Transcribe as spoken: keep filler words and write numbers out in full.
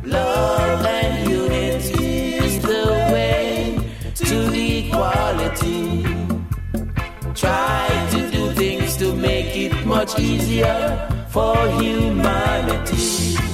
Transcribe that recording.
Love and unity is the way to equality. Try to do things to make it much easier for humanity.